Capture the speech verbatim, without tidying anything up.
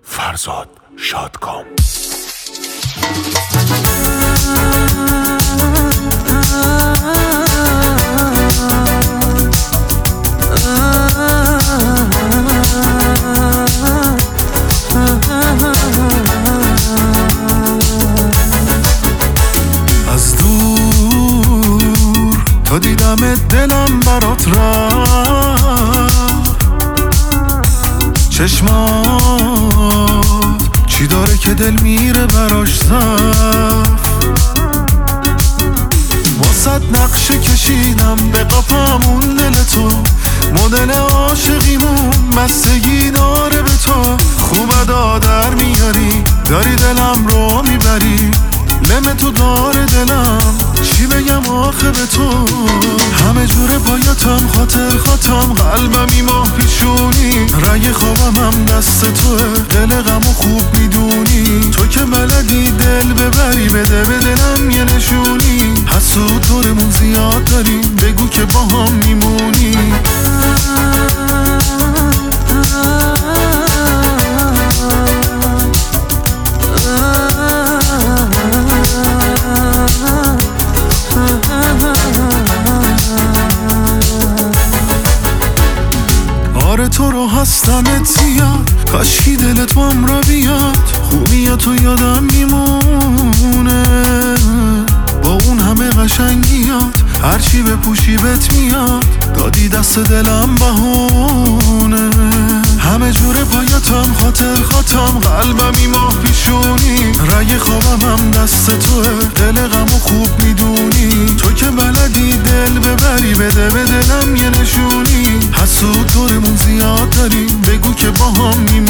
فرزاد شادکام. از دور تا دیدم دلم برات رفت، چشمات چی داره که دل میره براش صف. واسه نقشه کشیدم به قفمون دل تو، مدل عاشقیمون مستگی داره به تو. خوبه دادر میاری داری دلم رو میبری، لم تو داره دلم چی بگم آخه به تو. همه جوره بایاتم خاطر خاتم، قلبم ایماه پیشونی، رگ خوابم هم دست توه، دل غمو خوب میدونی. تو که بلدی دل ببری بده به دلم یه نشونی. حسود دورمون زیاد داریم بگو که با هم میمونی. آره تو رو هستمت زیاد، کاشکی دلت بام را بیاد. خوبی تو یادم میمونه با اون همه قشنگیات، هرچی بپوشی بهت میاد، دادی دست دلم بهونه. همه جوره بایاتم خاطر خاتم، قلبم ایماه پیشونی، رگ خوابم هم دست توه، دل غمو خوب میدونی. تو که بلدی دل ببری بده به دلم یه نشونی. حسود دورمون زیاد داریم بگو که با هم میمونی.